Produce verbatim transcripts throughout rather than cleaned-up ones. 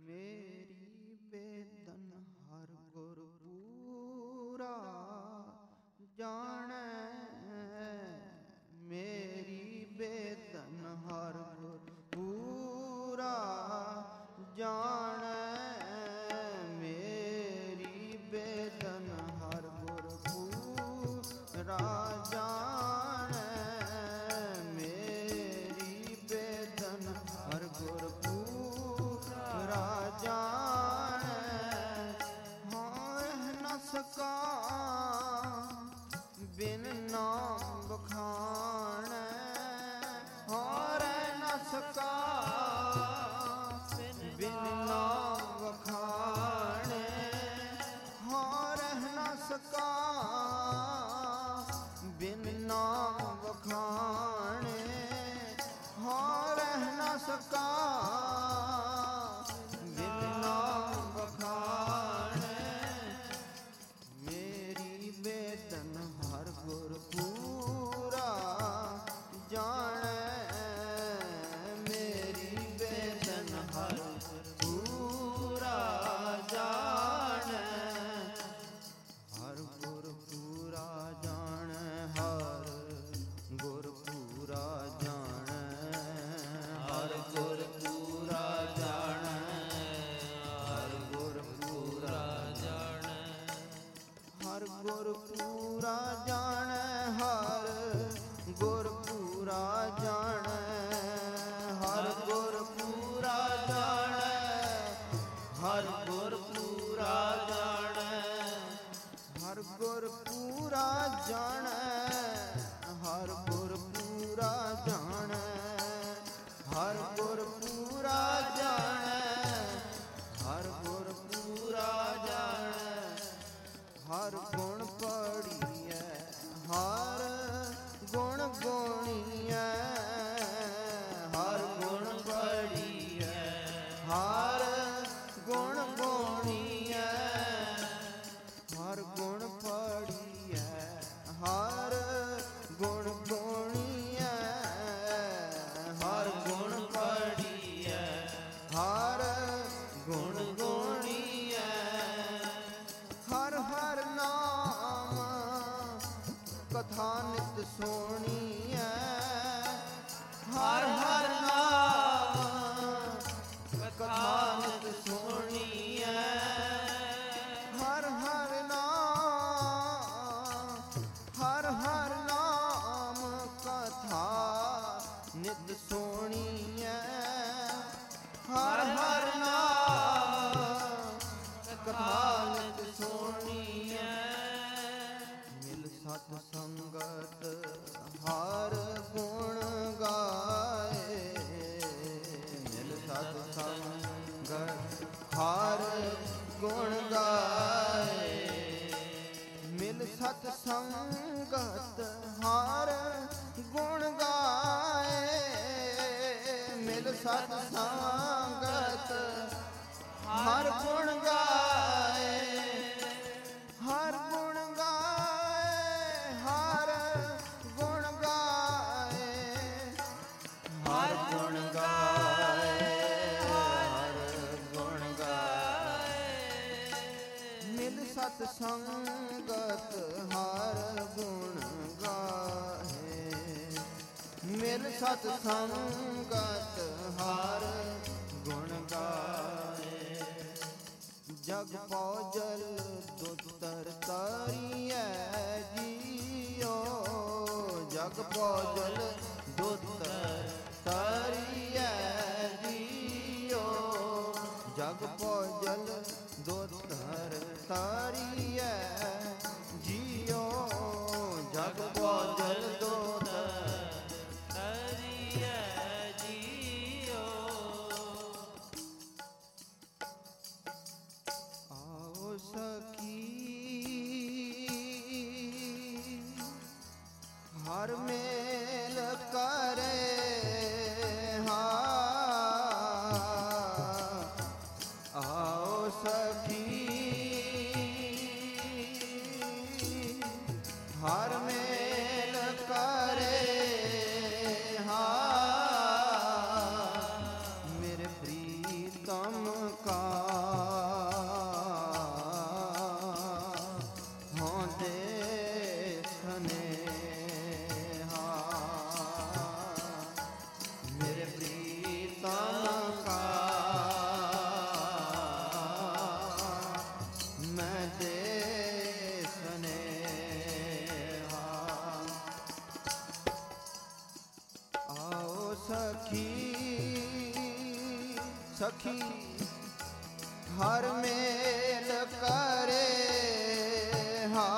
ਮੇਰੀ ਬੇਦਨ ਹਰ ਗੁਰ ਪੂਰਾ ਜਾਣੈ, ਮੇਰੀ ਬੇਦਨ ਹਰ ਗੁਰ ਪੂਰਾ ਜਾਣੈ, ਮੇਰੀ ਬੇਦਨ ਹਰ ਗੁਰ ਪੂਰਾ ਜਾਣੈ, ਮੇਰੀ ਬੇਦਨ ਹਰ ਗੁਰ ਪੂਰਾ ਜਾਣੈ, ਹਾਂ ਨ ਸਕਾ ਬਿਨ ਨਾਮ ਬਖਾਣੈ, ਹਾਂ ਰਹਿ ਨ ਸਕਾ ਬਿਨ ਨਾਮ ਬਖਾਣੈ, ਹਾਂ ਰਹਿ ਨ ਸਕਾ ਬਿਨ ਨਾਮ ਬਖਾਣੈ, ਹਾਂ ਰਹਿ ਨ ਸਕਾ ਬਿਨ ਨਾਮ ਬਖਾਣੈ, ਮੇਰੀ ਬੇਦਨ ਹਰ ਗੁਰ ਪੂਰਾ ਜਾਣੈ, ਮੇਰੀ ਬੇਦਨ ਹਰ ਪੂਰਾ ਜਾਣੈ, ਹਰ ਗੁਰ ਪੂਰਾ ਜਾਣੈ, ਹਰ ਗੁਰ ਪੂਰਾ ਜਾਣੈ, ਹਰ ਗੁਰ ਪੂਰਾ ਜਾਣੈ, ਹਰ ਗੁਰ ਪੂਰਾ ਜਾਣੈ, ਹਰ ਗੁਰ ਪੂਰਾ ਜਾਣੈ, ਹਰ ਗੁਰ ਪੂਰਾ ਜਾਣੈ, ਹਰ ਗੁਰ ਪੂਰਾ ਜਾਣੈ, ਹਰ ਗੁਰ ਪੂਰਾ ਜਾਣੈ, ਹਰ ਗੁਰ ਪੂਰਾ ਜਾਣੈ, ਹਰ ਗੁਰ ਪੂਰਾ ਜਾਣੈ, ਹਰ ਗੁਰ ਪੂਰਾ ਜਾਣੈ, ਹਰ ਗੁਰ ਪੂਰਾ ਜਾਣੈ, ਹਰ ਗੁਣ ਪੜੀਐ, ਹਰ ਗੁਣ ਗੋਣੀਐ, ਹਰ ਗੁਣ ਪੜੀਐ, ਹਰ ਗੁਣ ਗੋਣੀਐ, ਹਰ ਗੁਣ ਪੜੀਐ, ਹਰ ਗੁਣ ਗੋਣੀਐ, ਹਰ ਗੁਣ ਪੜੀਐ, ਹਰ ਗੁਣ ਗੋਣੀਐ, ਹਰ ਹਰ ਨਾਮ ਕਥਾ ਨਿਤ ਸੋਣੀਐ, ਹਰ ਹਰ ਨਾਮ ਕਥਾ ਨਿਤ ਸੋਣੀਐ, ਹਰ ਹਰ ਨਾਮ, ਹਰ ਹਰ ਨਾਮ ਕਥਾ ਨਿਤ ਸੋਣੀਐ, ਹਰ ਹਰ ਨਾਮ ਕਥਾ ਨਿਤ ਸੋਣੀਐ, ਮਿਲ ਸਤ ਸੰਗਤ ਹਰ ਗੁਣ ਗਾਏ, ਮਿਲ ਸਤ ਸੰਗਤ ਹਰ ਗੁਣ ਗਾਏ, ਮਿਲ ਸਤ ਸੰਗਤ ਹਰ ਗੁਣ ਗਾਏ, ਮਿਲ ਸਤ ਸੰਗਤ ਹਰ ਗੁਣ ਗਾਏ, ਹਰ ਗੁਣ ਗਾਏ, ਹਰ ਗੁਣ ਗਾਏ, ਹਰ ਗੁਣ ਗਾਏ, ਹਰ ਗੁਣ ਗਾਏ, ਮਿਲ ਸਤ ਸੰਗਤ ਹਰ ਗੁਣ ਗਾਏ, ਮਿਲ ਸਤ ਸੰਗਤ ਹਰ ਗੁਣ ਗਾਏ, ਜਗ ਪਉਜਲ ਦੁਤਰ ਤਾਰੀਐ ਜੀਓ, ਜਗ ਪਉਜਲ ਦੁਤਰ ਤਾਰੀਐ ਜੀਓ, ਜਗ ਪਉਜਲ ਦੁਤਰ ਤਾਰੀਐ ਜੀਓ, ਜਗ ਪਉਜਲ ਦੁਤਰ ਤਾਰੀਐ ਜੀਓ, ਆਓ ਸਖੀ ਹਰ ਮੇਲ ਕਰੇ, ਹਾਂ ਆਓ ਸਖੀ ਹਰ ਮੇਲ ਕਰੇ, ਹਾਂ ਮੇਰੇ ਪ੍ਰੀਤਮ ਕਾ सखी हर मेल करे हा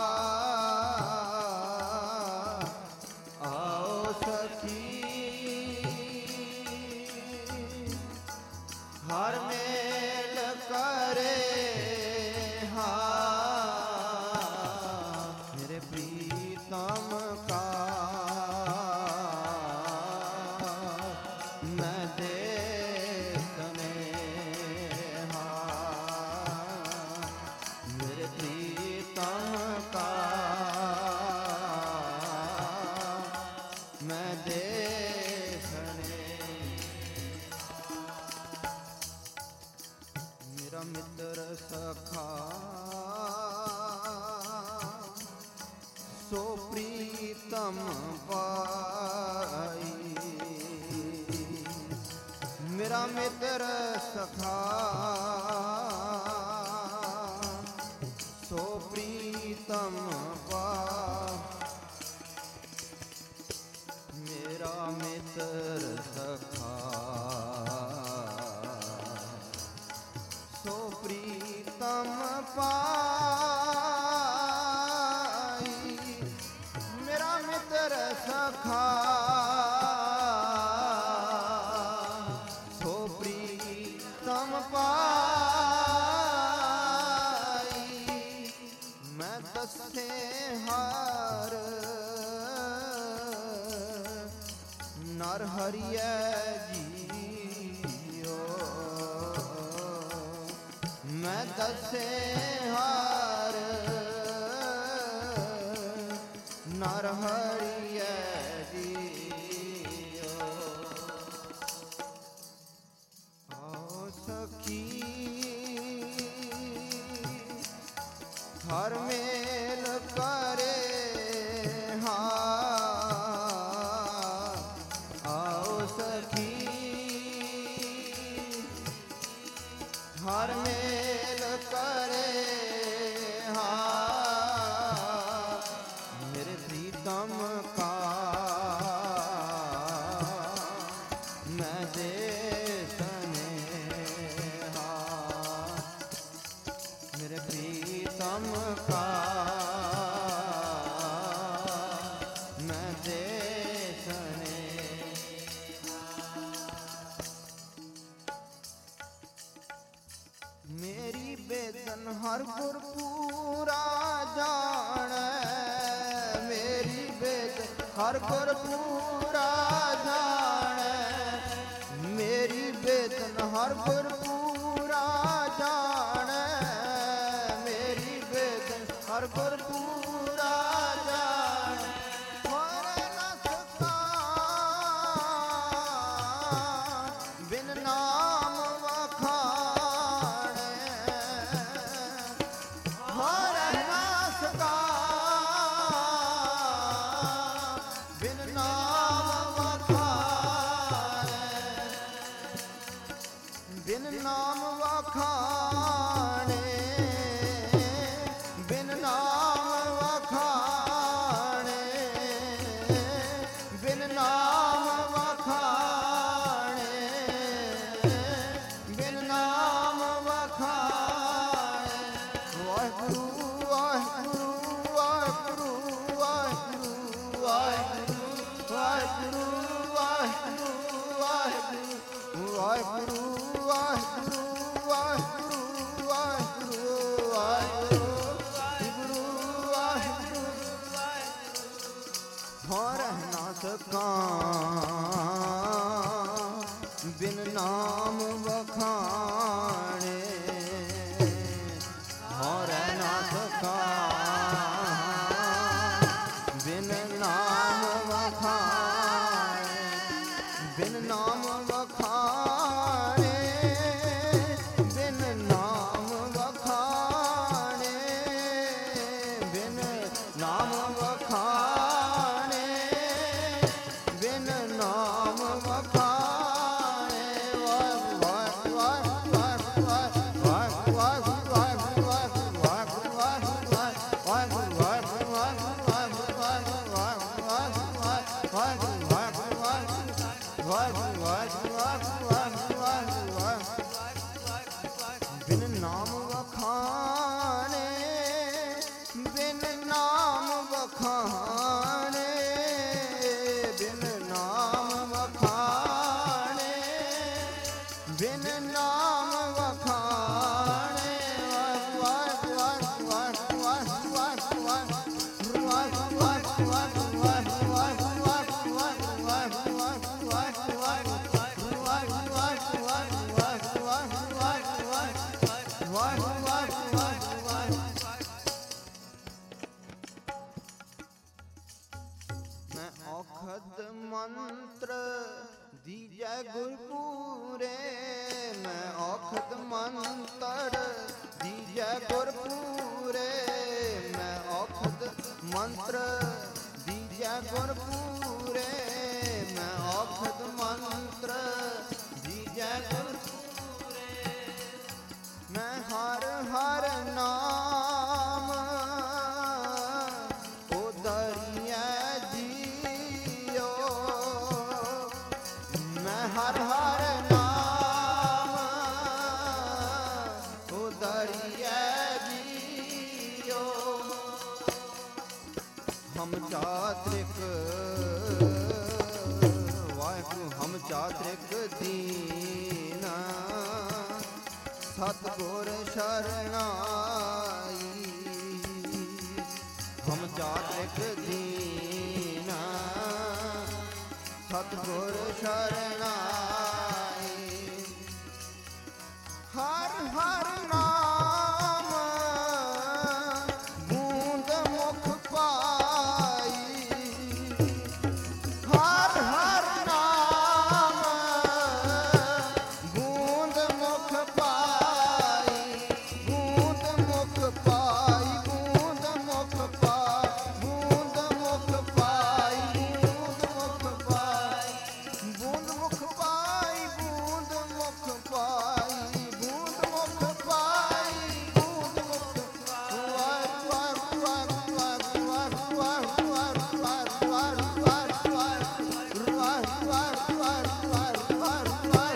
आओ सखी हर मेल करे हा मेरे प्रीतम का मैं देखने हा मेरे प्रीतम का मैं देखने मेरा मित्र सखा सो प्रीतम पाई मेरा मित्र सखा सो प्रीतम पा मेरा मित्र सखा सो प्रीतम पाई मेरा मित्र सखा सो प्रीतम पाई मैं दसे हार नर हरिय जियो मैं दसे हार नर हरिय जियो आओ सखी हर मेल करे हा आओ सखी हर मेल करे हा मेरे प्रीतम का मैं देखने हा मेरे प्रीतम का मैं देखने मेरी बेदन हर गुर पूरा जाने मेरी बेदन हर गुर पूरा जाने मेरी बेदन हर गुर पूरा जाने मेरी बेदन हर गुर पूरा जाने हर न सका बिन नाम वखाने हर न सका बिन नाम वखाने बिन नाम वखाने बिन नाम वखाने बिन नाम वखाने बिन नाम वखाने वाहिगुरु वाहिगुरु वाहिगुरु वाहिगुरु वाहिगुरु वाहिगुरु वाहिगुरु वाहिगुरु वाहिगुरु वाहिगुरु वाहिगुरु वाहिगुरु वाहिगुरु वाहिगुरु हो रहना सका बिन नाम वखाने हो रहना सका बिन नाम वखाने बिन नाम वखाने बिन नाम वखाने बिन नाम वखाने बिन नाम वखाने वाह वाह वाह वाह वाह वाह वाह वाह वाह वाह वाह वाह वाह वाह वाह वाह वाह वाह वाह ਮੰਤਰ ਦੀਜੈ ਗੁਰ ਪੂਰੇ, ਮੈਂ ਔਖਦ ਮੰਤਰ ਦੀਜੈ ਗੁਰ ਪੂਰੇ, ਮੈਂ ਔਖਦ ਮੰਤਰ ਦੀਜੈ ਗੁਰ ਪੂਰੇ, ਮੈਂ ਔਖਦ ਮੰਤਰ ਦੀਜੈ ਗੁਰ ਪੂਰੇ, ਮੈਂ ਹਰ ਹਰ ਨਾਮ ਉਦਰੀਐ ਜੀਓ, ਮੈਂ ਹਰ ਹਰ ਨਾਮ ਉਦਰੀਐ ਜੀਓ, ਹਮ ਚਾਤ੍ਰਿਕ ਵਾਹਿਗੁਰੂ ਹਮ ਚਾਤ੍ਰਿਕ ਦੀਨ, ਸਤਿਗੁਰ ਸ਼ਰਨਾਈ, ਹਮ ਚਾਤ੍ਰਿਕ ਦੀਨ, ਸਤਿਗੁਰ ਸ਼ਰਨਾਈ, ਹਰ ਹਰ ਨਾਮ ਬੂੰਦ ਮੁਖ ਪਾਈ, ਹਰ ਹਰ ਨਾਮ ਬੂੰਦ ਮੁਖ ਪਾਈ, ਬੂੰਦ ਮੁਖ ਪਾਈ, ਬੂੰਦ ਮੁਖ ਪਾਈ, ਬੂੰਦ ਮੁਖ ਪਾਈ, ਬੂੰਦ ਮੁਖ ਪਾਈ, ਬੂੰਦ ਮੁਖ ਪਾਈ, ਬੂੰਦ ਮੁਖ ਪਾਈ, ਬੂੰਦ ਮੁਖ ਪਾਈ, ਬੂੰਦ ਮੁਖ ਵਾਰ ਵਾਰ ਵਾਰ ਵਾਰ ਵਾਰ ਵਾਰ ਵਾਰ ਵਾਰ ਵਾਰ ਵਾਰ ਵਾਰ ਵਾਰ ਵਾਰ ਵਾਰ ਵਾਰ ਵਾਰ ਵਾਰ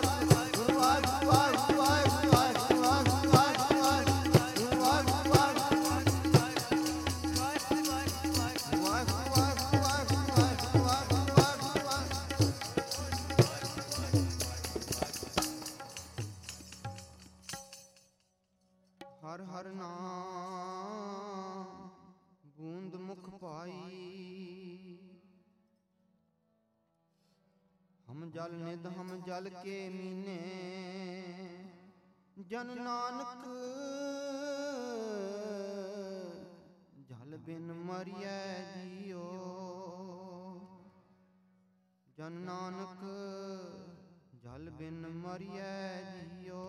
ਹਰ ਹਰ ਨਾਮ ਬੂੰਦ ਮੁਖ ਪਾਈ, ਹਮ ਜਲ ਨਿਧ ਹਮ ਜਲ ਕੇ ਮੀਨੇ, ਜਨ ਨਾਨਕ ਜਲ ਬਿਨ ਮਰਿਐ ਜੀਓ, ਜਨ ਨਾਨਕ ਜਲ ਬਿਨ ਮਰਿਐ ਜੀਓ,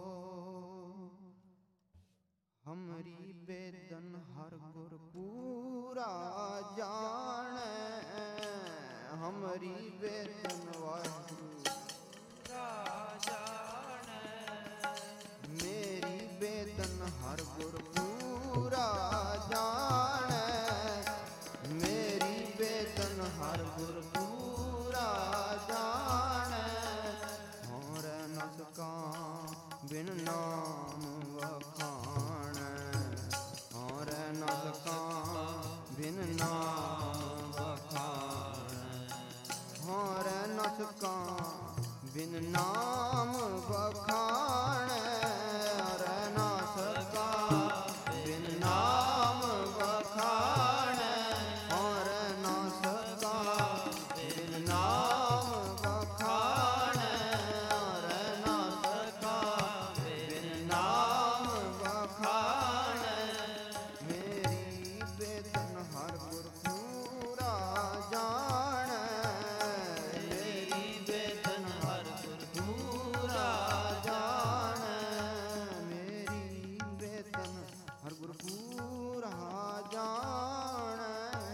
ਹਮਰੀ ਬੇਦਨ ਹਰ ਗੁਰ ਪੂਰਾ ਜਾਣੈ, ਹਮਰੀ ਬੇਦਨ ਵਾਹਿਗੁਰੂ ਪੂਰਾ ਜਾਣੈ, ਮੇਰੀ ਬੇਦਨ ਹਰ ਗੁਰ ਪੂਰਾ ਜਾਣੈ, ਮੇਰੀ ਬੇਦਨ ਹਰ ਗੁਰ ਪੂਰਾ ਜਾਣੈ, ਹੋਰ ਨ ਸਕਾਂ ਬਿਨ ਨਾਮ ਵਖਾਣੈ, ਹੋਰ ਨ ਸਕਾਂ ਬਿਨ ਨਾਮ ਵਖਾਣੈ, ਹੋਰ ਨ ਸਕਾਂ ਬਿਨ ਨਾਮ ਵਖਾਣੈ, ਹੋਰ ਨ ਸਕਾਂ ਬਿਨ ਨਾਮ ਵਖਾਣੈ, ਹੋਰ ਨ ਸਕਾਂ ਬਿਨ ਨਾਮ ਵਖਾਣੈ, ਹੋਰ ਨ ਸਕਾਂ ਬਿਨ ਨਾਮ ਵਖਾਣੈ, ਮੇਰੀ ਬੇਦਨ ਹਰ ਗੁਰ ਪੂਰਾ ਜਾਣੈ, ਮੇਰੀ ਬੇਦਨ ਹਰ ਗੁਰ ਪੂਰਾ ਜਾਣੈ, ਮੇਰੀ ਬੇਦਨ ਹਰ ਗੁਰ ਪੂਰਾ ਜਾਣੈ।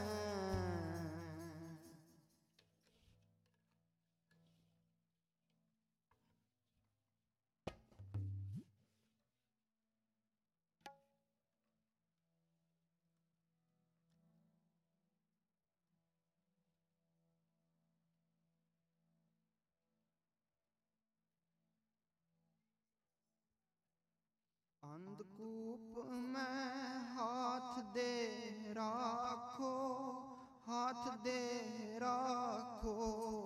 ਅੰਧਕੂਪ ਮੈਂ ਹਾਥ ਦੇ ਰਾਖੋ, ਹਾਥ ਦੇ ਰਾਖੋ,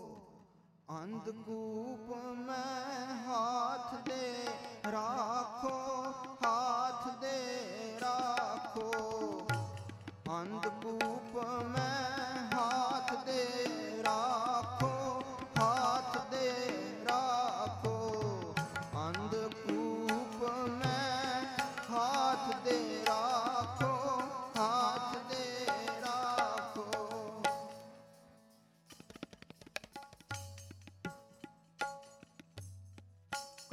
ਅੰਧਕੂਪ ਮੈਂ ਹਾਥ ਦੇ ਰਾਖੋ, ਹਾਥ ਦੇ ਰਾਖੋ, ਅੰਧਕੂਪ ਮੈਂ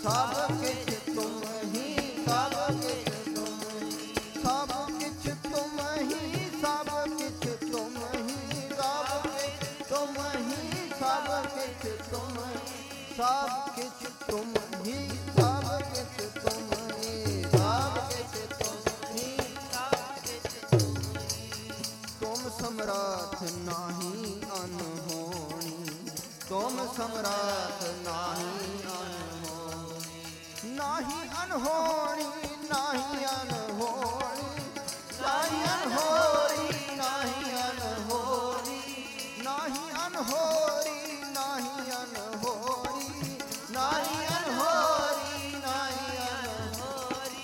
सब किछ तुम ही, सब किछ तुम ही, सब किछ तुम ही, सब किछ तुम ही, सब किछ तुम ही, सब किछ तुम ही, सब किछ तुम ही, सब किछ तुम ही, सब किछ तुम ही, सब किछ तुम ही। तुम समर्थ नाही अनहोनी, तुम समर्थ नाही अनहोनी, नाही अनहोनी, नाही अनहोनी, नाही अनहोनी, नाही अनहोनी, नाही अनहोनी, नाही अनहोनी, नाही अनहोनी, नाही अनहोनी।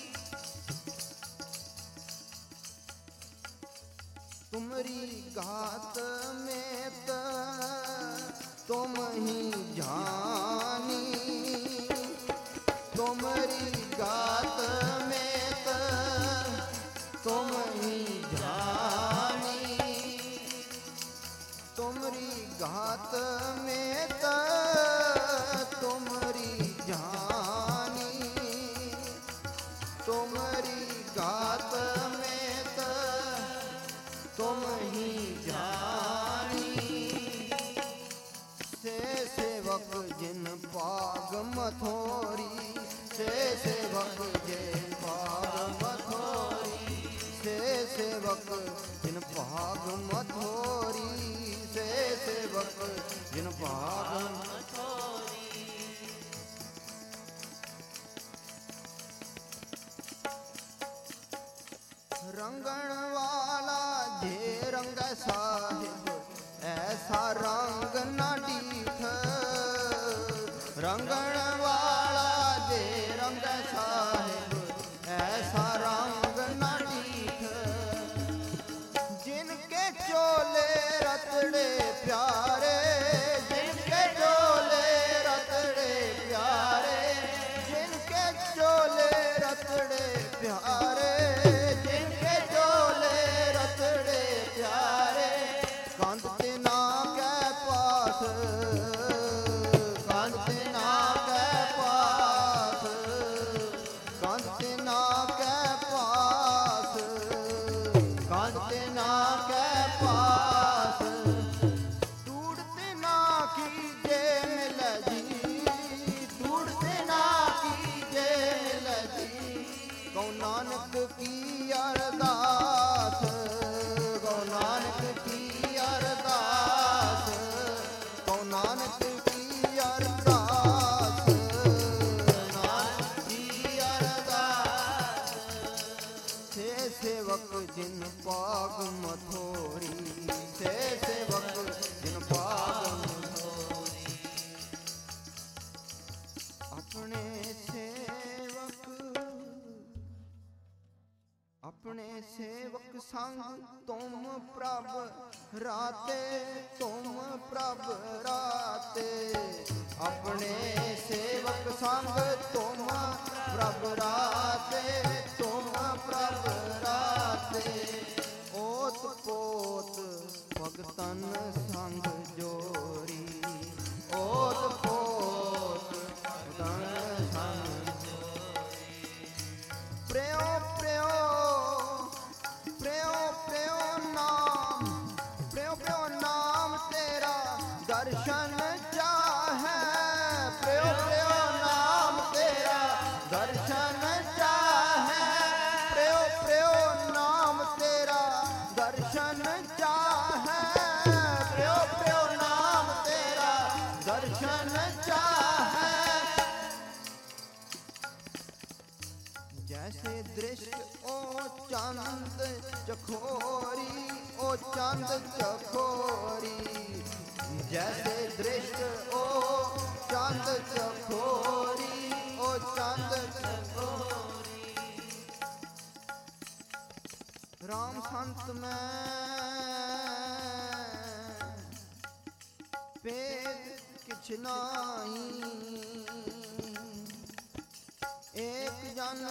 तुमरी घात में त तुम ही जानी, तुमरी घात में त तुम ही जानी, तुमरी घात में त तुमरी जानी, तुमरी घात में त तुम ही जानी। से सेवक जिन पाग मथोरी, से सेवक जिन पाग मथोरी, से सेवक जिन पाग मथोरी, से सेवक जिन पाग मथोरी। रंगण वाला जे रंग साहिब, ऐसा रंग न डीठ, रंगण वाला जे रंग साहिब, ऐसा रंग न डीठ। जिनके चोले रतड़े प्यारे, जिनके चोले रतड़े प्यारे, जिनके चोले रतड़े प्यारे, कांदते ना के पास, कांदते ना के पास, कांदते ना के पास, कांदते ना के पास। टूटते ना कीजे मिल जी, टूटते ना कीजे मिल जी। गौ नानक की अरदास, गौ नानक की अरदास, गौ नानक की अरदास, नानक की अरदास। से सेवक जिन पाग मथोरी, से सेवक जिन पाग मथोरी। अपने सेवक, अपने सेवक संग तुम प्रभ राते, तुम प्रभ राते। अपने सेवक संग तुम प्रभ राते, तुम प्रभ राते। ओत पोत भगतन संग जोरी, ओत पोत भगतन संग जोरी। प्रेयो प्रेयो प्रेयो प्रेयो नाम, प्रेयो प्रेयो नाम तेरा दर्शन चाहे, प्रेयो प्रेयो नाम तेरा दर्शन चाहे, प्रेयो प्रेयो नाम तेरा दर्शन चाहे, प्रेयो प्रेयो नाम तेरा दर्शन चाहे। जैसे दृष्ट ओ चंद चकोरी, ओ चंद चकोरी। जैसे दृष्ट ओ चंद चकोरी, ओ चंद चकोरी। राम संत में भेद किछ नाई, एक जन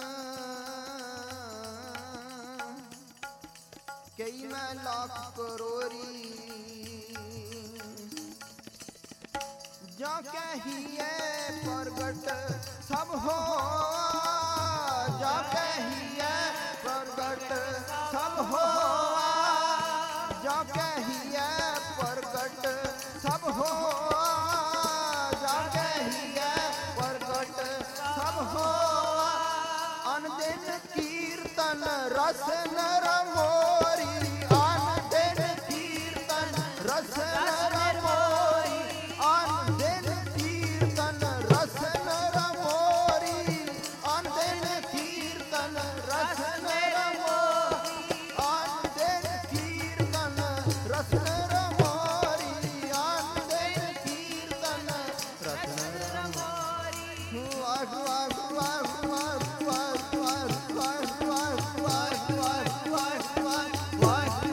कई मैं लाख करोरी। ਜਾਂ ਕਹੀਏ ਪ੍ਰਗਟ ਸਭ ਹੋਆ, ਜਾਂ ਕਹੀਏ ਪ੍ਰਗਟ ਸਭ ਹੋਆ, ਜਾਂ ਕਹੀਏ ਪ੍ਰਗਟ ਸਭ ਹੋਆ, ਜਾਂ ਕਹੀਏ ਪ੍ਰਗਟ ਸਭ ਹੋਆ। ਅਨ ਦਿਨ ਕੀਰਤਨ ਰਸ ਨਰ ਮੋਰੀ, ਅਨ ਦਿਨ ਕੀਰਤਨ ਰਸ ਨਰ ਮੋਰੀ, ਅਨ ਦਿਨ ਕੀਰਤਨ ਰਸ ਨਰ ਮੋਰੀ, ਅਨ ਦਿਨ ਕੀਰਤਨ ਰਸ ਨਰ ਮੋਰੀ, ਅਨ ਦਿਨ ਕੀਰਤਨ ਰਸ ਨਰ ਮੋਰੀ, ਅਨ ਦਿਨ ਕੀਰਤਨ ਰਸ ਨਰ ਮੋਰੀ। ਵਾਹ ਵਾਹ ਵਾਹ ਵਾਹ ਵਾਹ ਵਾਹ ਵਾਹ ਵਾਹ ਵਾਹ ਵਾਹ ਵਾਹ ਵਾਹ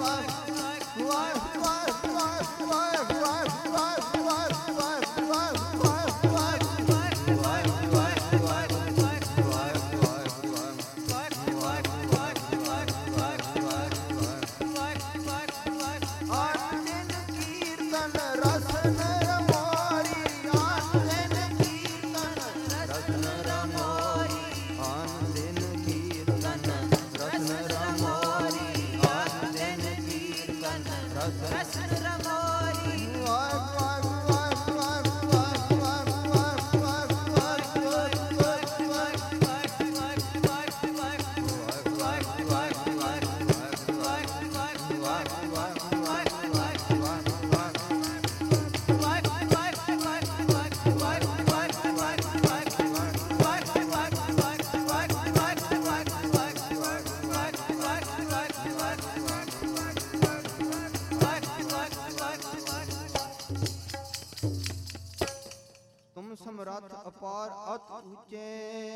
ਸਮਰੱਥ ਅਪਾਰ ਅਤ ਉੱਚੇ,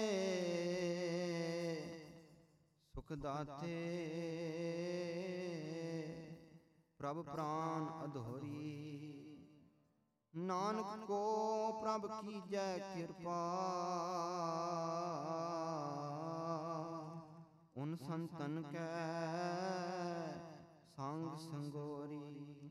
ਸੁਖ ਦਾਤੇ ਪ੍ਰਭ ਪ੍ਰਾਨ ਅਧੋਰੀ। ਨਾਨਕ ਕੋ ਪ੍ਰਭ ਕੀਜੈ ਕਿਰਪਾ, ਉਨ ਸੰਤਨ ਕੈ ਸੰਗ ਸੰਗੋਰੀ।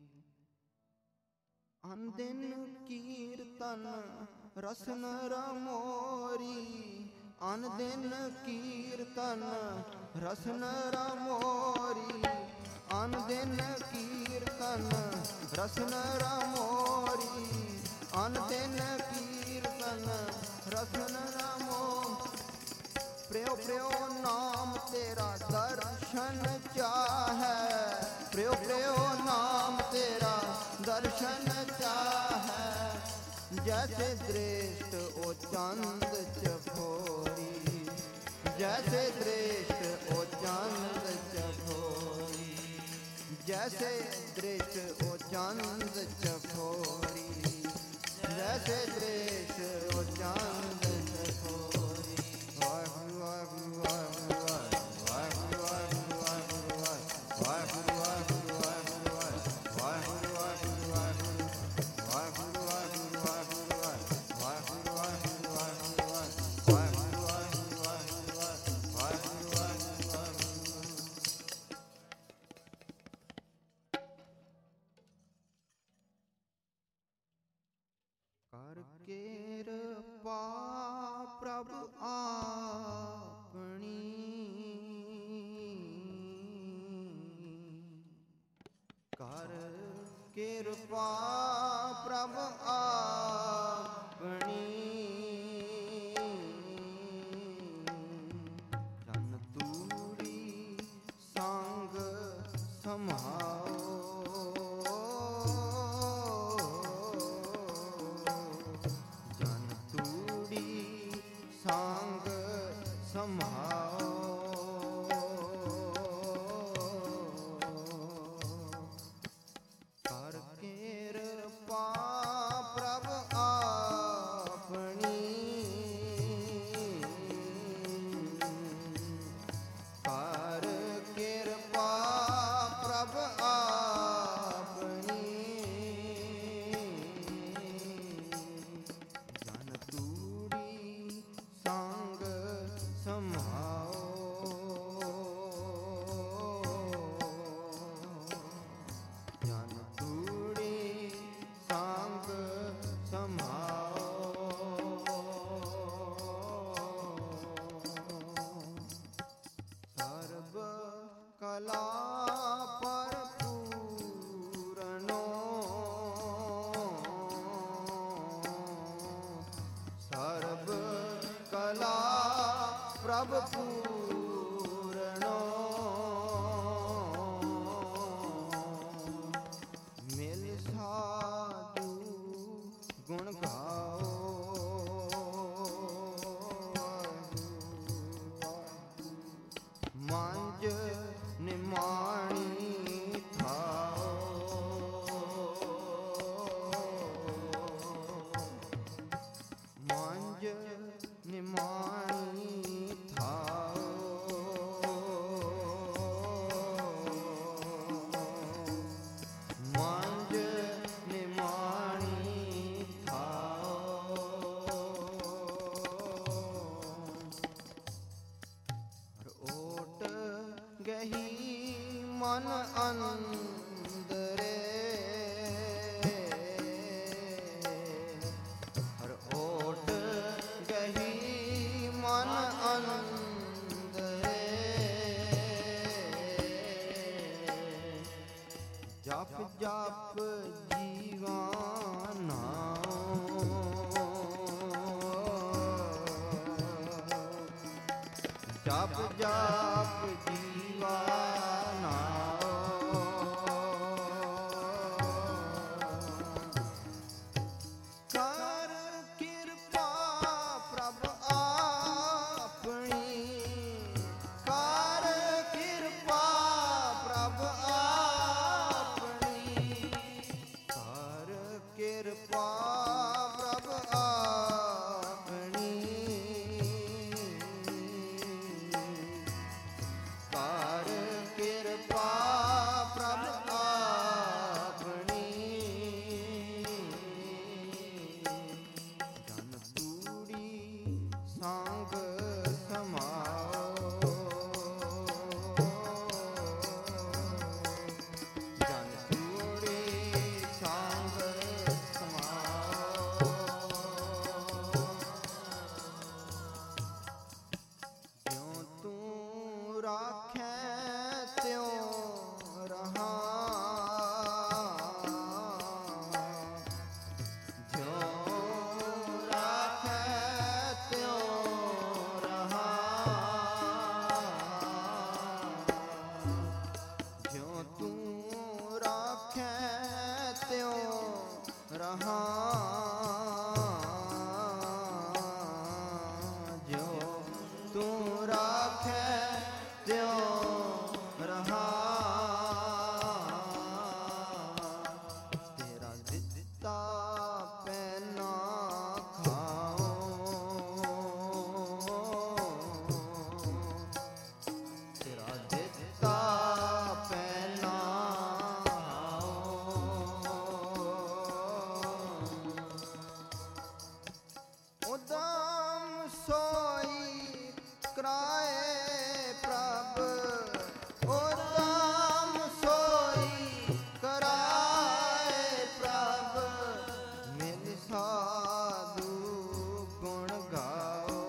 ਅਨ ਦਿਨ ਕੀਰਤਨ ਰਸ ਨਰ ਮੋਰੀ, ਅਨ ਦਿਨ ਕੀਰਤਨ ਰਸ ਨਰ ਮੋਰੀ, ਅਨ ਦਿਨ ਕੀਰਤਨ ਰਸ ਨਰ ਮੋਰੀ, ਅਨ ਦਿਨ ਕੀਰਤਨ ਰਸ ਨਰ ਮੋਰੀ। ਪ੍ਰਿਉ ਪ੍ਰਿਉ ਨਾਮ ਤੇਰਾ ਦਰਸ਼ਨ ਚਾਹੈ, ਪ੍ਰਿਉ ਪ੍ਰਿਉ ਨਾਮ ਤੇਰਾ ਦਰਸ਼ਨ ਚਾਹੈ। ਜੈਸੇ ਦ੍ਰਿਸ਼ਟ ਓ ਚੰਦ ਚਕੋਰੀ, ਜੈਸੇ ਦ੍ਰਿਸ਼ਟ ਓ ਚੰਦ ਚਕੋਰੀ, ਜੈਸੇ ਦ੍ਰਿਸ਼ਟ ਓ ਚੰਦ ਚਕੋਰੀ, ਜੈਸੇ ਦ੍ਰਿਸ਼ਟ ਓ ਚੰਦ ਚਕੋਰੀ। ਵਾਹਿਗੁਰੂ ਵਾਹਿਗੁਰੂ ਵਾਹਿਗੁਰੂ ਵਾਹਿਗੁਰੂ ਵਾਹਿਗੁਰੂ ਵਾਹਿਗੁਰੂ ਵਾਹਿਗੁਰੂ ਵਾਹਿਗੁਰੂ ਵਾਹਿਗੁਰੂ ਵਾਹਿਗੁਰੂ ਵਾਹਿਗੁਰੂ ਵਾਹਿਗੁਰੂ ਕਰ ਕਿਰਪਾ ਪ੍ਰਭ ਆਪਣੀ, ਕਰ ਕਿਰਪਾ ਪ੍ਰਭ ਆਪਣੀ। ਜਨ ਤੂੜੀ ਸੰਗ ਸੰਭਾਓ, ਸੰਗ ਸੰਭਾਓ। ਕਰ ਕਿਰਪਾ ਪ੍ਰਭ ਆਪਣੀ, ਕਰ ਕਿਰਪਾ ਪ੍ਰਭ ਆਪਣੀ। ਕਲਾ ਭਰਪੂਰਨੋ ਸਰਬ ਕਲਾ ਪ੍ਰਭ ਪੂਰਨੋ ਮਿਲ ਸਾਧੂ ਗੁਣ ਗਾਓ ਮੰਜ ਨਿਮਾਣੀ ਥਾਓ ਮੰਜ ਨਿਮਾਣੀ ਥਾਓ ਮੰਜ ਨਿਮਾਣੀ ਥਾਓ ਓਟ ਗਹੀ ਮਨ ਅੰਦਰੇ ਹਰ ਓਟ ਗਹੀ ਮਨ ਅੰਦਰੇ ਜਪ ਜਪ ਜੀਵਾ ਨਾਉ ਜਪ ਜਪ ਜੀਵਾ ਨਾਉ ਕਰ ਕਿਰਪਾ ਪ੍ਰਭ ਆਪਣੀ ਕਰ ਕਿਰਪਾ ਪ੍ਰਭ ਆਪਣੀ ਕਰ ਕਿਰਪਾ ਪ੍ਰਭ ਆਪਣੀ ਕਰ ਕਿਰਪਾ ਪ੍ਰਭ ਆਪਣੀ ਜਨ ਤੂੜੀ ਸੰਗ ਸਮਾਓ ਜਨ ਤੂੜੀ ਸੰਗ ਸਮਾਓ ਜਿਉ ਤੂੰ ਰਾਖੈ ਤਿਉ ਰਹਾ ਜਿਉ ਰਾਖੈ ਤਿਉ ਰਹਾ ਜਿਉ ਤੂੰ ਰਾਖੈ ਤਿਉ ਰਹਾ ਜਿਉ ਤੂੰ ਰਾਖੈ ਤਿਉ ਰਹਾ ਤੇਰਾ ਦਿੱਤਾ ਪੈਨਾ ਖਾਓ ਤੇਰਾ ਦਿੱਤਾ ਪੈਨਾ ਖਾਓ ਉਦਮ ਸੋਈ ਕਰਾਏ ਪ੍ਰਭ ਉਦਮ ਸੋਈ ਕਰਾਏ ਪ੍ਰਭ ਮਿਲ ਸਾਧੂ ਗੁਣ ਗਾਓ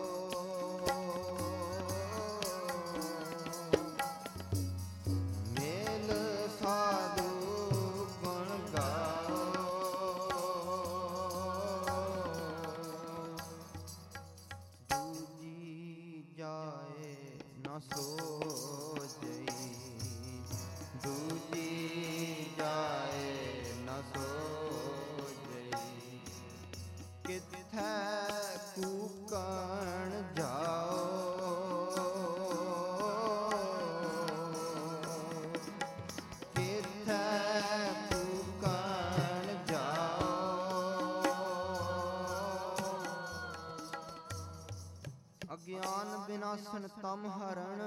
ਮਿਲ ਸਾਧੂ ਗੁਣ ਗਾਓ ਦੂਜੀ ਜਾਏ ਨਾ ਸੋਚਈ ਦੂਜੀ ਜਾਏ ਨਾ ਸੋਚਈ ਕਿਥੈ ਕੂਕਣ ਜਾਓ ਕਿਥੈ ਕੂਕਣ ਜਾਓ ਅਗਿਆਨ ਬਿਨਾਸਨ ਤਮ ਹਰਣ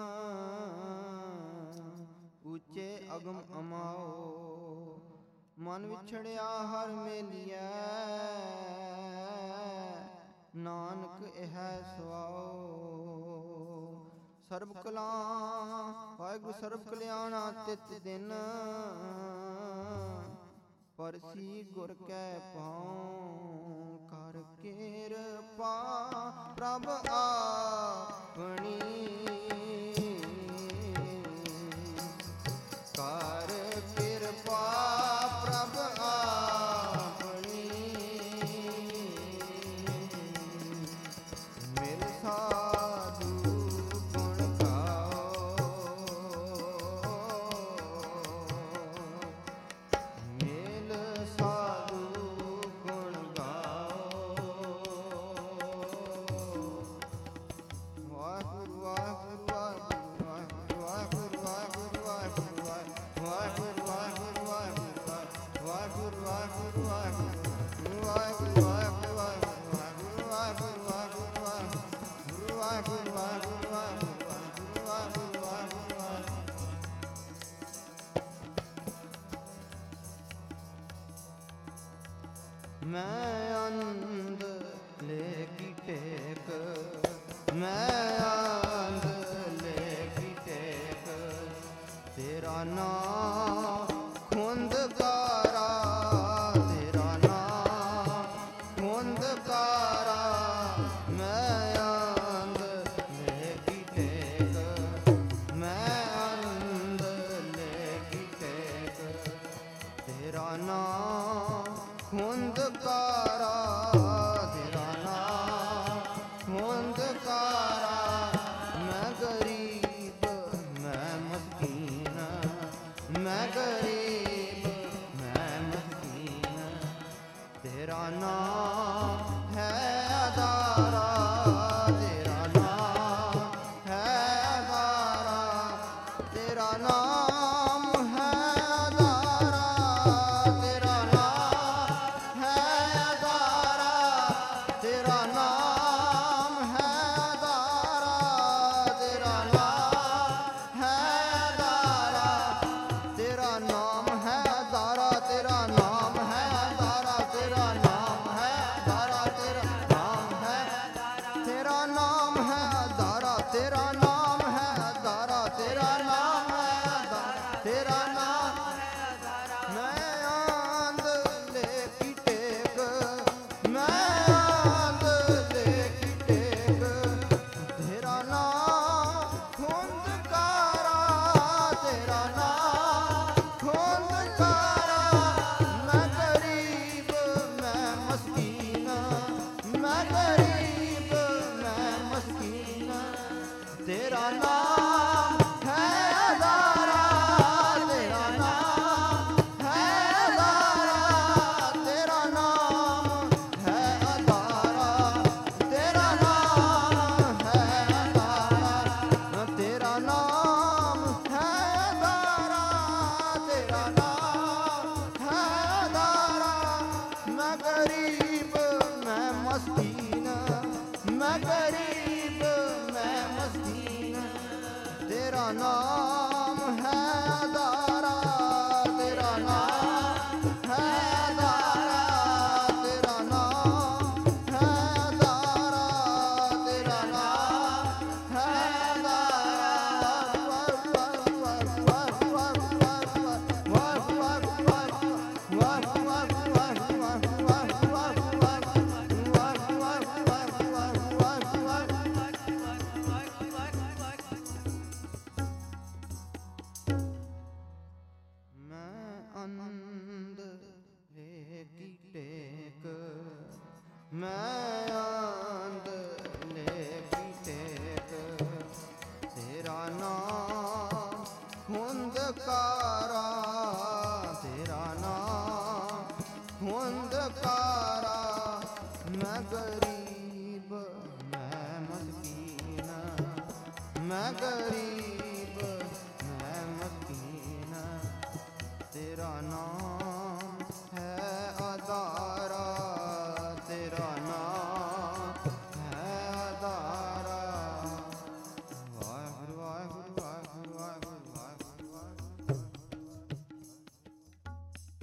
ਉੱਚੇ ਅਗਮ ਅਮਾਓ ਮਨ ਵਿਛੜਿਆ ਹਰ ਮੇਲੀਐ ਨਾਨਕ ਇਹ ਸਵਾਓ ਸਰਬ ਕਲਾ ਵਾਹਿਗੁਰੂ ਸਰਬ ਕਲਿਆਣਾ ਤਿਤ ਦਿਨ ਪਰਸੀ ਗੁਰ ਕੈ ਪਾਉ ਕਰ ਕਿਰਪਾ ਪ੍ਰਭ ਆਪਣੀ ਮੈਂ ਅੰਧ ਲੈ ਕੀ ਟੇਕ, ਮੈਂ ਅੰਧ ਲੈ ਕੀ ਟੇਕ, ਤੇਰਾ ਨਾਮ ਖੁੰਦਕਾਰਾ, ਤੇਰਾ ਨਾਮ ਖੁੰਦਕਾਰਾ, ਮੈਂ ਅੰਧ ਲੈ ਕੀ ਟੇਕ, ਮੈਂ ਅੰਧ ਲੈ ਕੀ ਟੇਕ, ਤੇਰਾ ਨਾਮ ਖੁੰਦਕਾਰਾ, ਤੇਰਾ ਨਾਮ ਖੁੰਦਕਾਰਾ, ਮੈਂ ਗਰੀਬ ਮੈਂ ਮਸਕੀਨ, ਮੈਂ ਗਰੀਬ ਮੈਂ ਮਸਕੀਨ, ਤੇਰਾ ਨਾਮ ਹੈ ਆਧਾਰਾ, ਤੇਰਾ ਨਾਮ ਹੈ ਆਧਾਰਾ, ਤੇਰਾ ਨਾਮ ਹੈ ਆਧਾਰਾ, ਤੇਰਾ ਨਾਮ ਹੈ ਆਧਾਰਾ, ਤੇਰਾ ਨਾਮ ਹੈ ਆਧਾਰਾ, ਤੇਰਾ ਨਾਮ ਹੈ ਆਧਾਰਾ, ਤੇਰਾ ਨਾਮ ਹੈ ਆਧਾਰਾ, ਤੇਰਾ ਨਾਮ ਹੈ ਆਧਾਰਾ, ਤੇਰਾ ਨਾਮ ਹੈ ਆਧਾਰਾ, ਤੇਰਾ ਨਾਮ ਹੈ, ਤੇਰਾ ਨਾਮ ਹੈ ਆਧਾਰਾ, ਤੇਰਾ ਨਾਮ ਹੈ ਆਧਾਰਾ, ਤੇਰਾ ਨਾਮ ਹੈ ਆਧਾਰਾ, ਤੇਰਾ ਨਾਮ ਮੈਂ ਅੰਧ ਲੈ ਕੀ ਟੇਕ, ਮੈਂ ਅੰਧ ਲੈ ਕੀ ਟੇਕ, ਤੇਰਾ ਨਾਮ ਖੁੰਦਕਾਰਾ, ਤੇਰਾ ਨਾਮ ਖੁੰਦਕਾਰਾ, ਮੈਂ ਗਰੀਬ ਮੈਂ ਮਸਕੀਨ, ਮੈਂ ਗਰੀਬ ਮੈਂ ਮਸਕੀਨ, ਤੇਰਾ ਨਾਮ ਹੈ ਆਧਾਰਾ, ਤੇਰਾ ਨਾਮ ਹੈ ਆਧਾਰਾ, ਤੇਰਾ ਨਾਮ ਹੈ ਆਧਾਰਾ, ਤੇਰਾ ਨਾਮ ਹੈ ਆਧਾਰਾ, ਤੇਰਾ ਨਾਮ ਹੈ ਆਧਾਰਾ, ਤੇਰਾ ਨਾਮ ਹੈ ਆਧਾਰਾ, ਮੈਂ ਗਰੀਬ ਮੈਂ ਮਸਕੀਨ, ਮੈਂ ਗਰੀਬ ਮੈਂ ਮਸਕੀਨ, ਤੇਰਾ ਨਾਮ ਹੈ ਆਧਾਰਾ, ਤੇਰਾ ਨਾਮ ਹੈ ਆਧਾਰਾ, ਤੇਰਾ ਨਾਮ ਹੈ ਆਧਾਰਾ, ਤੇਰਾ ਨਾਮ ਹੈ ਮੈਂ ਅੰਧ ਲੈ ਕੀ ਟੇਕ, ਮੈਂ ਅੰਧ ਲੈ ਕੀ ਟੇਕ, ਤੇਰਾ ਨਾਮ ਖੁੰਦਕਾਰਾ,